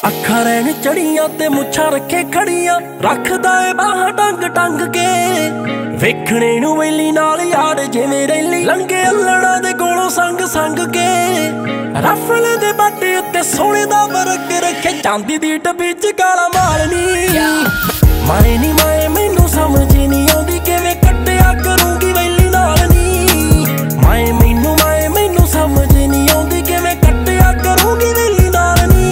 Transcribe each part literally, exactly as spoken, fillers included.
ਅੱਖਾਂ ਰਹਿਣ ਚੜੀਆਂ ਤੇ ਮੁੱਛਾਂ ਰੱਖੇ ਖੜੀਆਂ, ਰੱਖਦਾ ਏ ਬਾਹਾਂ ਟੰਗ ਟੰਗ ਕੇ। ਵੇਖਣੇ ਨੂੰ ਵੈਲੀ ਨਾਲ ਯਾਰ ਜਿਵੇਂ ਰੈਲੀ, ਲੰਗੇ ਅਲੜਾਂ ਦੇ ਕੋਲੋਂ ਸੰਗ ਸੰਗ ਕੇ। ਰਫਲ ਦੇ ਬਾਟੇ ਉੱਤੇ ਸੋਨੇ ਦਾ ਵਰਕ ਰੱਖੇ, ਚਾਂਦੀ ਦੀ ਡੱਬੀ ਚ ਕਾਲਾ ਮਾਲ ਨੀ। ਮਾਏ ਨੀ ਮਾਏ ਮੈਨੂੰ ਸਮਝ ਨੀ ਆਉਂਦੀ, ਕਿਵੇਂ ਕੱਟਿਆ ਕਰੂੰਗੀ ਵੈਲੀ ਨਾਲ ਨੀ। ਮਾਏ ਮੈਨੂੰ ਮਾਏ ਮੈਨੂੰ ਸਮਝ ਨੀ ਆਉਂਦੀ, ਕਿਵੇਂ ਕੱਟਿਆ ਕਰੂੰਗੀ ਵੈਲੀ ਨਾਲ ਨੀ।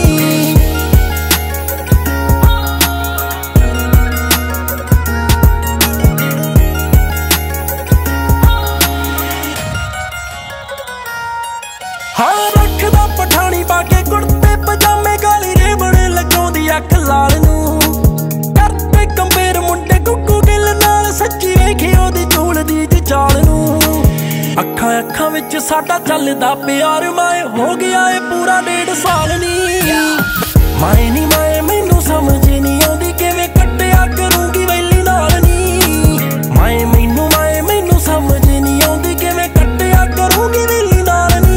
ਹਾਂ ਰੱਖਦਾ ਪਠਾਣੀ ਪਾ ਕੇ ਕੁੜਤੇ ਪਜਾਮੇ, ਕਾਲੀ ਰੇਬਣ ਲਗਾਉਂਦੀ ਅੱਖ ਲਾਲ ਨੂੰ। ਕਰਤੇ ਕੰਬੇਰ ਮੁੰਡੇ ਗੁੱਗੂ ਗਿੱਲ ਨਾਲ, ਸੱਚੀ ਵੇਖੀ ਉਹਦੀ ਝੂਲਦੀ ਦੀ ਚਾਲ ਨੂੰ। ਅੱਖਾਂ ਅੱਖਾਂ ਵਿੱਚ ਸਾਡਾ ਚੱਲਦਾ ਪਿਆਰ, ਮਾਏ ਹੋ ਗਿਆ ਏ ਪੂਰਾ ਡੇਢ ਸਾਲ ਨੀ। ਮਾਏ ਨੀ ਮਾਏ ਮੈਨੂੰ ਸਮਝ ਨੀ ਆਉਂਦੀ, ਕਿਵੇਂ ਕੱਟਿਆ ਕਰੂੰਗੀ ਵੈਲੀ ਨਾਲ ਨੀ। ਮਾਏ ਮੈਨੂੰ ਮਾਏ ਮੈਨੂੰ ਸਮਝ ਨੀ ਆਉਂਦੀ, ਕਿਵੇਂ ਕੱਟਿਆ ਕਰੂੰਗੀ ਵੈਲੀ ਨਾਲ ਨੀ।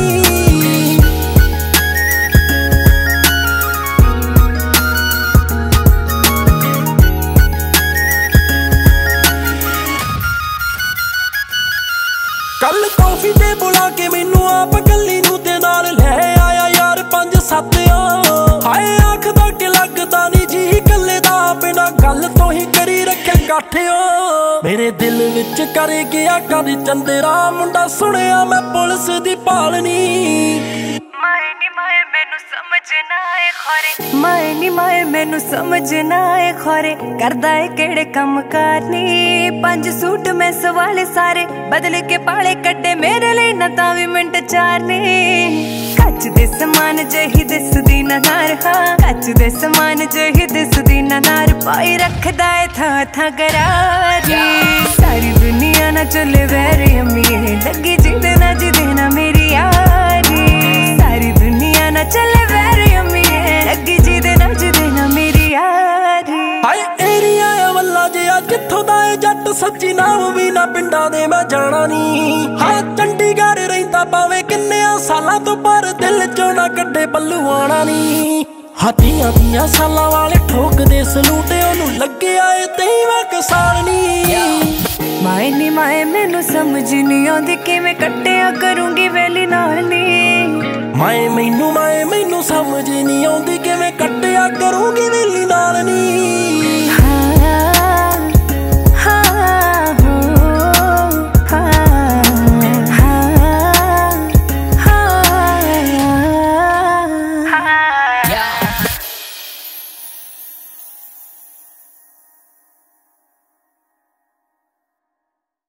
ਕੱਲ ਕਾਫੀ ਤੇ ਬੁਲਾ ਕੇ ਮੈਨੂੰ ਆਪ ਕੱਲੀ ਨੂੰ ਤੇ ਨਾਲ ਲੈ ਆਇਆ ਯਾਰ ਪੰਜ ਸੱਤ ਆ। ਹਾਏ ਆਖਦਾ ਕਿ ਲੱਗਦਾ ਨੀ ਜੀ ਕੱਲੇ ਦਾ, ਬਿਨਾਂ ਗੱਲ ਤੋਂ ਹੀ ਕਰੀ ਰੱਖਿਆ ਇਕੱਠਿਓ। ਮੇਰੇ ਦਿਲ ਵਿੱਚ ਕਰ ਗਿਆ ਕਰ ਚੰਦਰਾ, ਮੁੰਡਾ ਸੁਣਿਆ ਮੈਂ ਪੁਲਿਸ ਦੀ ਭਾਲ ਨੀ। ਮਾਏ ਨੀ ਮਾਏ ਮੈਨੂੰ ਸਮਝ ਨਾ ਆਏ ਖੋਰੇ, ਮਾਏ ਨੀ ਮਾਏ ਮੈਨੂੰ ਸਮਝ ਨਾ ਆਏ ਖੋਰੇ, ਕਰਦਾ ਏ ਕਿਹੜੇ ਕੰਮ ਕਾਰ ਨੀ। ਪੰਜ ਸੂਟ ਮੈਂ ਸਵਾਲੇ ਸਾਰੇ ਬਦਲ ਕੇ ਪਾਲੇ ਕੱਢੇ, ਮੇਰੇ ਲਈ ਨਾ ਤਾਂ ਵੀ ਮਿੰਟ ਚਾਰ ਨੀ। ਕੱਚ ਦੇ ਸਮਾਨ ਜਿਹੀ ਦਿਸਦੀ ਨਾ ਨਾਰ, ਹਾਂ ਕੱਚ ਦੇ ਸਮਾਨ ਜਿਹੀ ਦਿਸਦੀ ਨਾ ਨਾਰ, ਪਾਈ ਰੱਖਦਾ ਏ ਥਾਂ ਥਾਂ ਗਰਾਰੀ। ਸਾਰੀ ਦੁਨੀਆ ਨਾ ਚੱਲੇ ਵੈਰੇ ਅਮੀਏ, ਲੱਗੀ ਜਿਹਦੇ ਨਾ ਜਿਹਦੇ ਨਾ ਮੇਰੀ ਯਾਰੀ। ਸਾਰੀ ਦੁਨੀਆ ਨਾ ਚੱਲੇ ਵੈਰੇ ਅਮੀਏ, ਲੱਗੀ ਜਿਹਦੇ ਨਾ ਜਿਹਦੇ ਨਾ ਮੇਰੀ ਯਾਰੀ। ਹਾਏ ਏਰੀਆ ਆ ਵੱਲਾ ਜਿਹਾ ਜਿੱਥੋਂ ਦਾ ਏ ਜੱਟ, ਸੱਚੀ ਨਾਮ ਵੀ ਨਾ ਪਿੰਡਾਂ ਦੇ ਮੈਂ ਜਾਣਾ ਨੀ। ਹਾਂ ਚੰਡੀਗੜ੍ਹ ਰਹਿੰਦਾ ਭਾਵੇਂ ਕਿੰਨਿਆਂ ਸਾਲਾਂ ਤੋਂ, ਪਰ ਦਿਲ ਚੋਂ ਨਾ ਕੱਢੇ ਪੱਲੂ ਆਣਾ ਨੀ। ਹਾਥੀਆਂ ਦੀਆਂ ਸਾਲਾਂ ਵਾਲੇ ਠੋਕਦੇ ਸਲੂਟ, ਉਹਨੂੰ ਲੱਗਿਆ ਏ ਤੇਈਵਾਂ ਕੁ ਸਾਲ ਨੀ। ਮਾਏ ਨੀ ਮਾਏ ਮੈਨੂੰ ਸਮਝ ਨੀ ਆਉਂਦੀ, ਕਿਵੇਂ ਕੱਟਿਆ ਕਰੂੰਗੀ ਵੈਲੀ ਨਾਲ ਨੀ। ਮਾਏ ਮੈਨੂੰ ਮਾਏ ਮੈਨੂੰ ਸਮਝ ਨੀ ਆਉਂਦੀ, ਕਿਵੇਂ ਕੱਟਿਆ ਕਰੂੰਗੀ